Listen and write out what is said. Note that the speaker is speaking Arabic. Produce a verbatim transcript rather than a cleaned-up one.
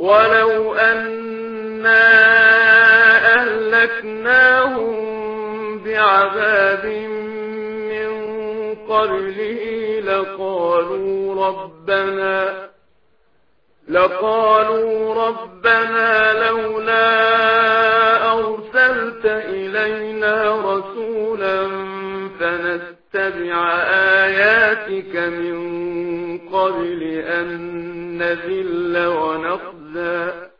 ولو أنا أهلكناهم بعذاب من قبله لقالوا ربنا لقالوا ربنا لولا أرسلت إلينا رسولا فنتبع آياتك من قبل أن نذل ونخزى